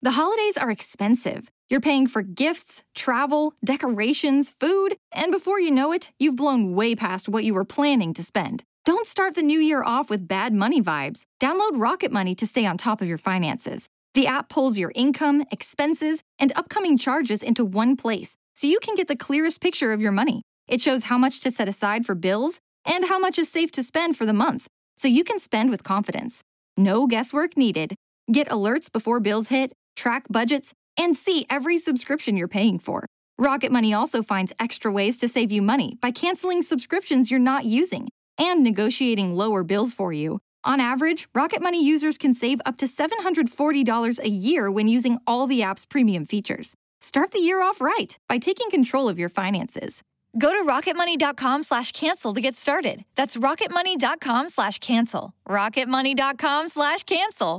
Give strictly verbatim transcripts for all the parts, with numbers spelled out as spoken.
The holidays are expensive. You're paying for gifts, travel, decorations, food, and before you know it, you've blown way past what you were planning to spend. Don't start the new year off with bad money vibes. Download Rocket Money to stay on top of your finances. The app pulls your income, expenses, and upcoming charges into one place, so you can get the clearest picture of your money. It shows how much to set aside for bills and how much is safe to spend for the month, so you can spend with confidence. No guesswork needed. Get alerts before bills hit, track budgets, and see every subscription you're paying for. Rocket Money also finds extra ways to save you money by canceling subscriptions you're not using and negotiating lower bills for you. On average, Rocket Money users can save up to seven hundred forty dollars a year when using all the app's premium features. Start the year off right by taking control of your finances. Go to rocketmoney.com slash cancel to get started. That's rocketmoney.com slash cancel. rocketmoney.com slash cancel.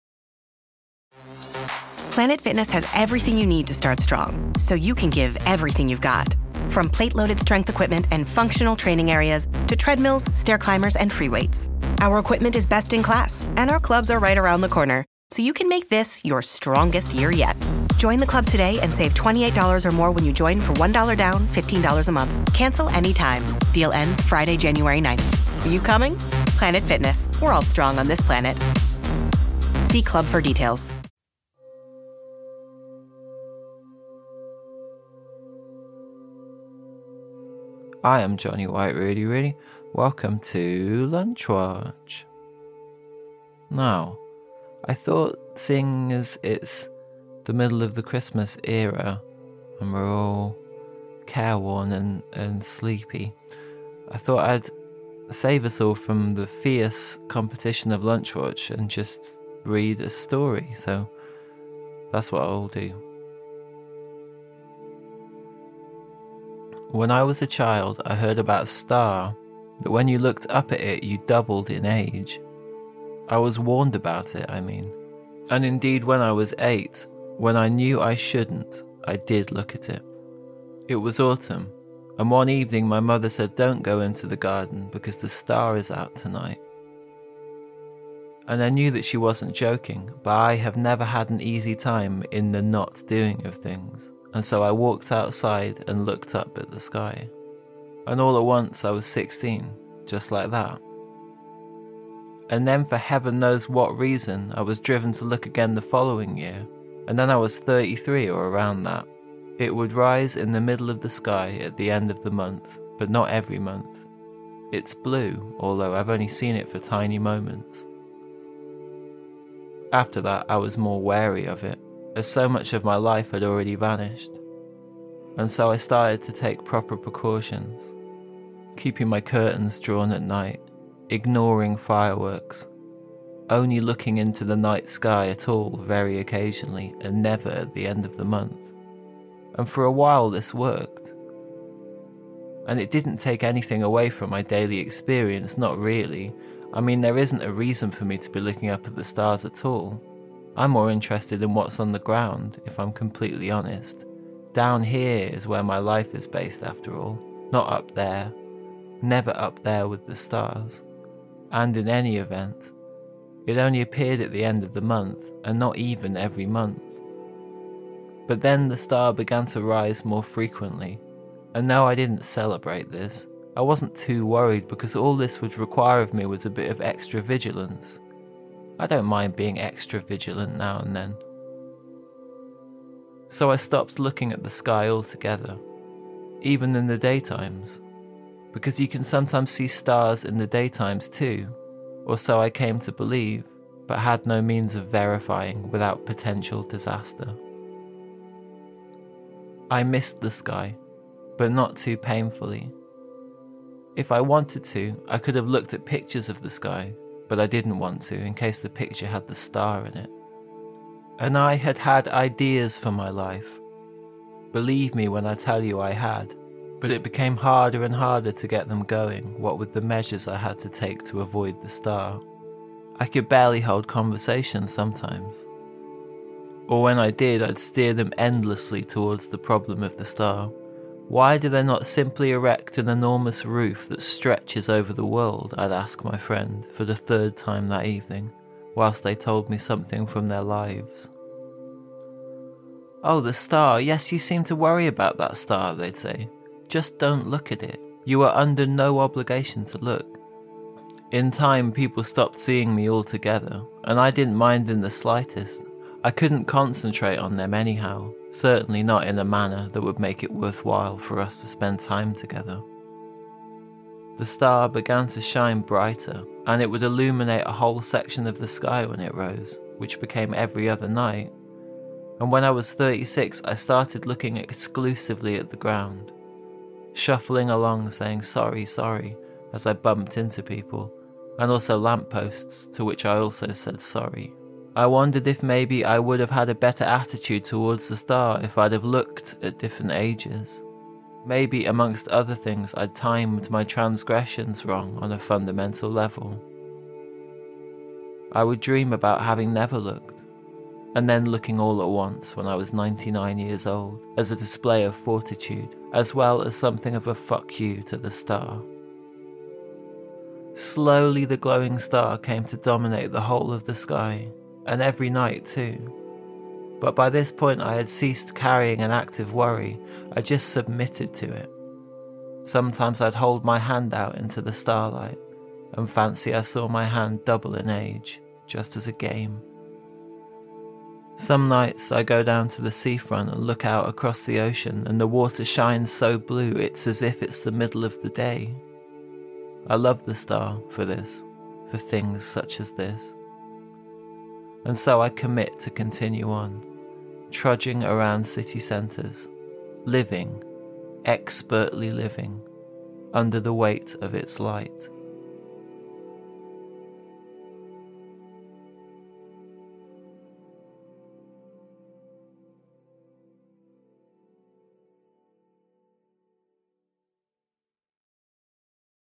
Planet Fitness has everything you need to start strong, so you can give everything you've got. From plate-loaded strength equipment and functional training areas to treadmills, stair climbers, and free weights. Our equipment is best in class, and our clubs are right around the corner, so you can make this your strongest year yet. Join the club today and save twenty-eight dollars or more when you join for one dollar down, fifteen dollars a month. Cancel anytime. Deal ends Friday, January ninth. Are you coming? Planet Fitness. We're all strong on this planet. See club for details. I am Johnny White, really, really. Welcome to Lunch Watch. Now, I thought, seeing as it's the middle of the Christmas era and we're all careworn and, and sleepy, I thought I'd save us all from the fierce competition of Lunch Watch and just read a story. So that's what I'll do. When I was a child, I heard about a star that when you looked up at it, you doubled in age. I was warned about it, I mean. And indeed, when I was eight, when I knew I shouldn't, I did look at it. It was autumn, and one evening my mother said, "Don't go into the garden because the star is out tonight." And I knew that she wasn't joking, but I have never had an easy time in the not doing of things. And so I walked outside and looked up at the sky. And all at once I was sixteen, just like that. And then for heaven knows what reason, I was driven to look again the following year. And then I was thirty-three or around that. It would rise in the middle of the sky at the end of the month, but not every month. It's blue, although I've only seen it for tiny moments. After that, I was more wary of it, as so much of my life had already vanished. And so I started to take proper precautions, keeping my curtains drawn at night, ignoring fireworks, only looking into the night sky at all very occasionally and never at the end of the month. And for a while this worked. And it didn't take anything away from my daily experience, not really. I mean, there isn't a reason for me to be looking up at the stars at all. I'm more interested in what's on the ground, if I'm completely honest. Down here is where my life is based, after all. Not up there. Never up there with the stars. And in any event, it only appeared at the end of the month, and not even every month. But then the star began to rise more frequently, and though I didn't celebrate this, I wasn't too worried because all this would require of me was a bit of extra vigilance. I don't mind being extra vigilant now and then. So I stopped looking at the sky altogether, even in the daytimes, because you can sometimes see stars in the daytimes too, or so I came to believe, but had no means of verifying without potential disaster. I missed the sky, but not too painfully. If I wanted to, I could have looked at pictures of the sky, but I didn't want to in case the picture had the star in it. And I had had ideas for my life. Believe me when I tell you I had, but it became harder and harder to get them going, what with the measures I had to take to avoid the star. I could barely hold conversations sometimes. Or when I did, I'd steer them endlessly towards the problem of the star. Why do they not simply erect an enormous roof that stretches over the world, I'd ask my friend for the third time that evening, whilst they told me something from their lives. "Oh, the star, yes, you seem to worry about that star," they'd say. "Just don't look at it. You are under no obligation to look." In time, people stopped seeing me altogether, and I didn't mind in the slightest. I couldn't concentrate on them anyhow, certainly not in a manner that would make it worthwhile for us to spend time together. The star began to shine brighter, and it would illuminate a whole section of the sky when it rose, which became every other night. And when I was thirty-six, I started looking exclusively at the ground, shuffling along saying sorry, sorry, as I bumped into people, and also lampposts, to which I also said sorry. I wondered if maybe I would have had a better attitude towards the star if I'd have looked at different ages. Maybe, amongst other things, I'd timed my transgressions wrong on a fundamental level. I would dream about having never looked, and then looking all at once when I was ninety-nine years old, as a display of fortitude, as well as something of a fuck you to the star. Slowly the glowing star came to dominate the whole of the sky, and every night too. But by this point I had ceased carrying an active worry, I just submitted to it. Sometimes I'd hold my hand out into the starlight, and fancy I saw my hand double in age, just as a game. Some nights I go down to the seafront and look out across the ocean, and the water shines so blue it's as if it's the middle of the day. I love the star for this, for things such as this. And so I commit to continue on, trudging around city centres, living, expertly living, under the weight of its light.